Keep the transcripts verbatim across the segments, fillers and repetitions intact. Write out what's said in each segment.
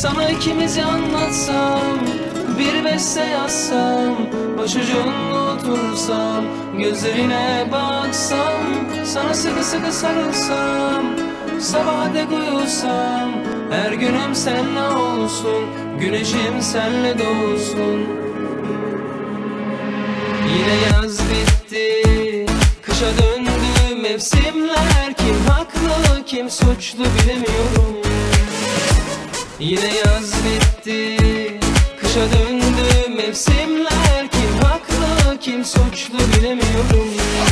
Sana ikimizi anlatsam, bir beste yazsam, başucunda otursam, gözlerine baksam, sana sıkı sıkı sarılsam, sabaha dek uyusam, her günüm seninle olsun, güneşim seninle doğsun. Yine yaz bitti, kışa döndü mevsimler, kim haklı kim suçlu bilemiyorum. Yine yaz bitti, kışa döndü mevsimler, kim haklı kim suçlu bilemiyorum.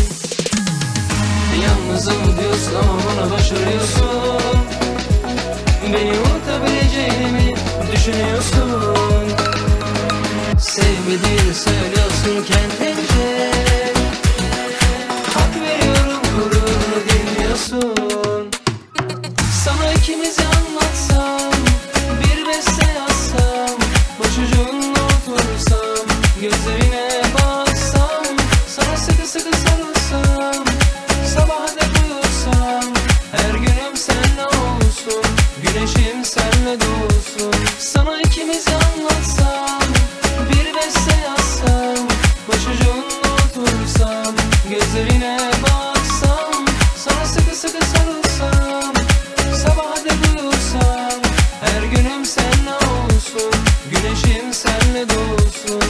Yalnızım diyorsun ama bana başarıyorsun, beni unutabileceğini mi düşünüyorsun? Sevmediğini söylüyorsun kendince, hak veriyorum gururunu dinliyorsun. Sana ikimizi anlatsam, bir beste yazsam, başucunda otursam, gözlerine baksam, sana sıkı sıkı sarılsam, sabaha dek uyusam, her günüm seninle olsun, güneşim seninle doğsun. Sana ikimizi anlatsam, bir beste yazsam, başucunda otursam, gözlerine baksam, sana sıkı sıkı sarılsam, sabaha dek uyusam, her günüm seninle olsun, güneşim seninle doğsun.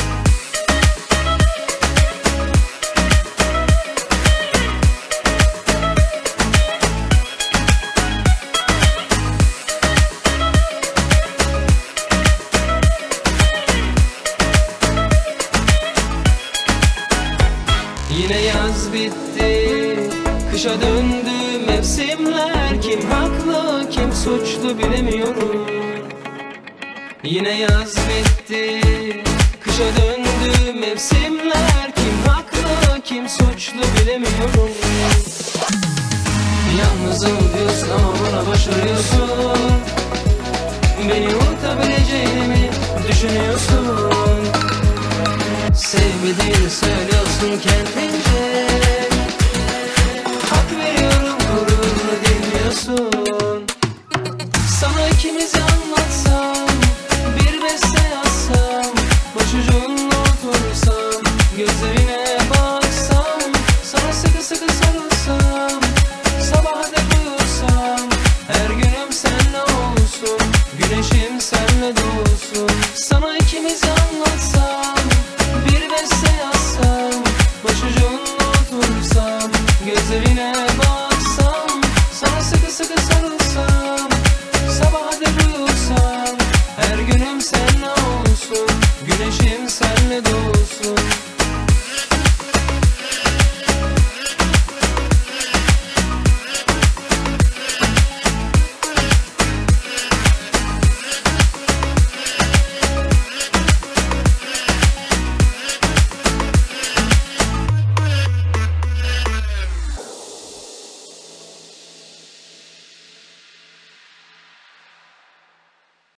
Yine yaz bitti, kışa döndü mevsimler, kim haklı kim suçlu bilemiyorum. Yine yaz bitti, kışa döndü mevsimler, kim haklı kim suçlu bilemiyorum. Yalnızım diyorsun ama bana başarıyorsun, beni unutabileceğini mi düşünüyorsun? Sevmediğini söylüyorsun kendince, hak veriyorum gururunu dinliyorsun. Sana ikimizi anlat